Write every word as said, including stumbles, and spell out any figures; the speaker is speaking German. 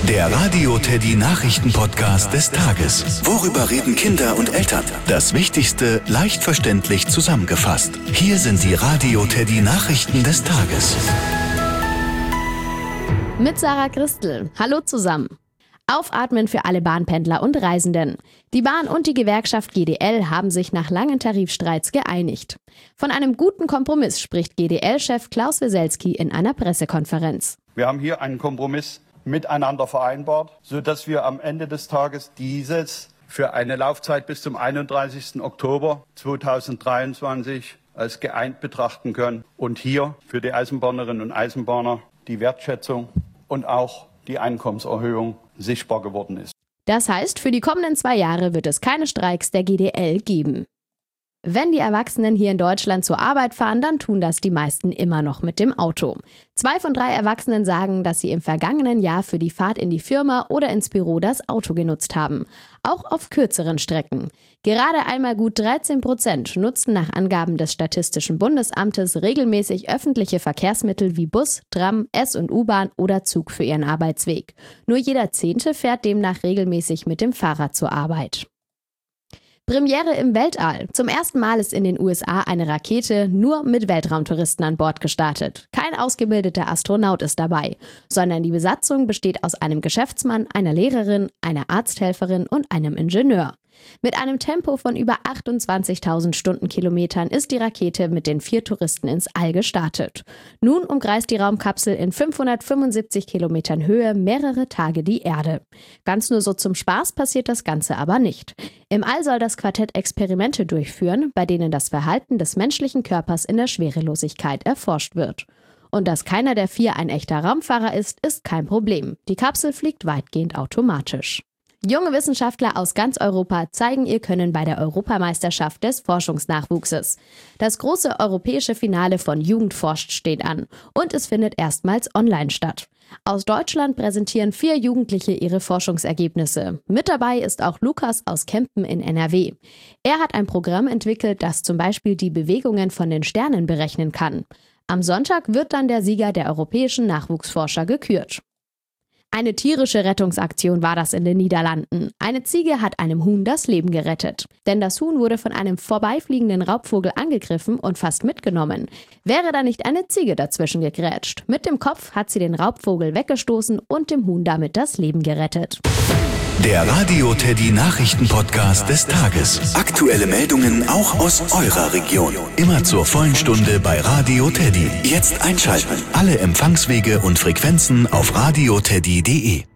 Der Radio Teddy Nachrichten-Podcast des Tages. Worüber reden Kinder und Eltern? Das Wichtigste leicht verständlich zusammengefasst. Hier sind die Radio Teddy Nachrichten des Tages. Mit Sarah Christel. Hallo zusammen. Aufatmen für alle Bahnpendler und Reisenden. Die Bahn und die Gewerkschaft G D L haben sich nach langen Tarifstreits geeinigt. Von einem guten Kompromiss spricht G D L-Chef Klaus Weselski in einer Pressekonferenz. Wir haben hier einen Kompromiss miteinander vereinbart, sodass wir am Ende des Tages dieses für eine Laufzeit bis zum einunddreißigsten Oktober zweitausenddreiundzwanzig als geeint betrachten können und hier für die Eisenbahnerinnen und Eisenbahner die Wertschätzung und auch die Einkommenserhöhung sichtbar geworden ist. Das heißt, für die kommenden zwei Jahre wird es keine Streiks der G D L geben. Wenn die Erwachsenen hier in Deutschland zur Arbeit fahren, dann tun das die meisten immer noch mit dem Auto. Zwei von drei Erwachsenen sagen, dass sie im vergangenen Jahr für die Fahrt in die Firma oder ins Büro das Auto genutzt haben. Auch auf kürzeren Strecken. Gerade einmal gut dreizehn Prozent nutzten nach Angaben des Statistischen Bundesamtes regelmäßig öffentliche Verkehrsmittel wie Bus, Tram, S- und U-Bahn oder Zug für ihren Arbeitsweg. Nur jeder Zehnte fährt demnach regelmäßig mit dem Fahrrad zur Arbeit. Premiere im Weltall. Zum ersten Mal ist in den U S A eine Rakete nur mit Weltraumtouristen an Bord gestartet. Kein ausgebildeter Astronaut ist dabei, sondern die Besatzung besteht aus einem Geschäftsmann, einer Lehrerin, einer Arzthelferin und einem Ingenieur. Mit einem Tempo von über achtundzwanzigtausend Stundenkilometern ist die Rakete mit den vier Touristen ins All gestartet. Nun umkreist die Raumkapsel in fünfhundertfünfundsiebzig Kilometern Höhe mehrere Tage die Erde. Ganz nur so zum Spaß passiert das Ganze aber nicht. Im All soll das Quartett Experimente durchführen, bei denen das Verhalten des menschlichen Körpers in der Schwerelosigkeit erforscht wird. Und dass keiner der vier ein echter Raumfahrer ist, ist kein Problem. Die Kapsel fliegt weitgehend automatisch. Junge Wissenschaftler aus ganz Europa zeigen ihr Können bei der Europameisterschaft des Forschungsnachwuchses. Das große europäische Finale von Jugend forscht steht an und es findet erstmals online statt. Aus Deutschland präsentieren vier Jugendliche ihre Forschungsergebnisse. Mit dabei ist auch Lukas aus Kempen in N R W. Er hat ein Programm entwickelt, das zum Beispiel die Bewegungen von den Sternen berechnen kann. Am Sonntag wird dann der Sieger der europäischen Nachwuchsforscher gekürt. Eine tierische Rettungsaktion war das in den Niederlanden. Eine Ziege hat einem Huhn das Leben gerettet. Denn das Huhn wurde von einem vorbeifliegenden Raubvogel angegriffen und fast mitgenommen. Wäre da nicht eine Ziege dazwischen gegrätscht. Mit dem Kopf hat sie den Raubvogel weggestoßen und dem Huhn damit das Leben gerettet. Der Radio Teddy Nachrichten-Podcast des Tages. Aktuelle Meldungen auch aus eurer Region. Immer zur vollen Stunde bei Radio Teddy. Jetzt einschalten. Alle Empfangswege und Frequenzen auf radioteddy punkt de.